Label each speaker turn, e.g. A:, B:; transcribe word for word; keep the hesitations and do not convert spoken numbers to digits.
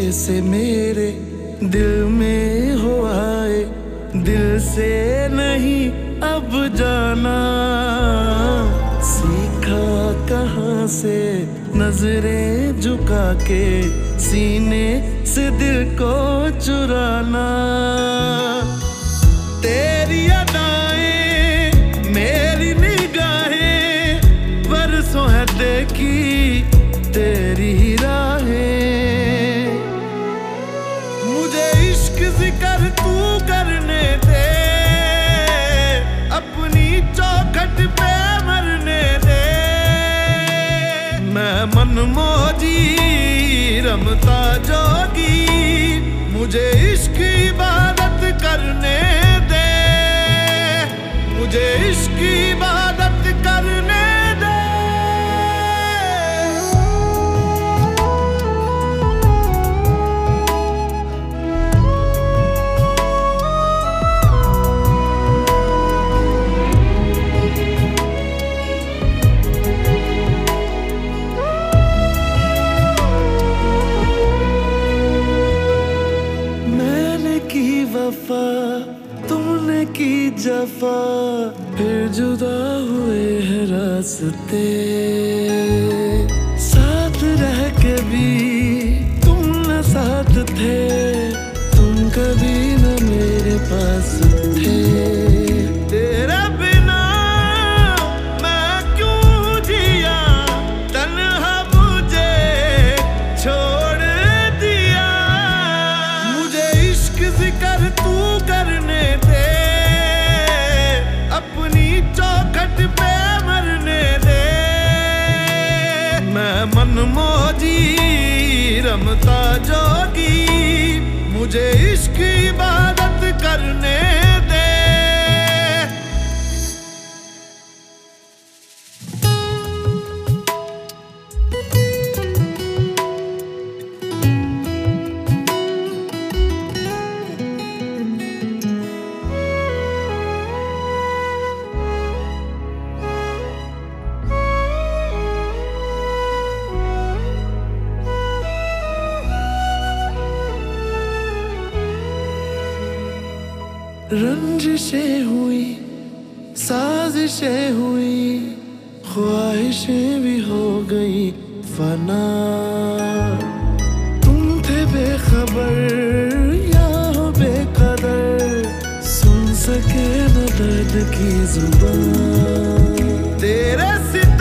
A: से मेरे दिल में हो आए, दिल से नहीं अब जाना। सीखा कहाँ से नजरें झुका के सीने से दिल को चुराना। तेरी अदाएं मेरी निगाहें बरसों है देखी तेरी ही राहें। मुझे इश्क जिक्र तू करने दे, अपनी चौखट पे मरने दे। मैं मनमौजी रमता जोगी, मुझे इश्क इबादत करने दे, मुझे इश्क इबादत करने दे। वफा तुमने की जफा, फिर जुदा हुए हैं रास्ते। साथ रह के भी तुम न साथ थे, तुम कभी न मेरे पास थे। तेरे बिना मैं क्यों जिया, तन्हा मुझे छोड़ दिया। मुझे इश्क जिक्र तू करने दे, अपनी चौखट पे मरने दे। मैं मनमौजी रमता जोगी, मुझे इश्क इबादत करने दे। रंजिशें हुई, साजिशें हुई, ख्वाहिशें भी हो गई फना। तुम थे बेखबर या हो बेकदर, सुन सके न दर्द की जुबान। तेरे सिवा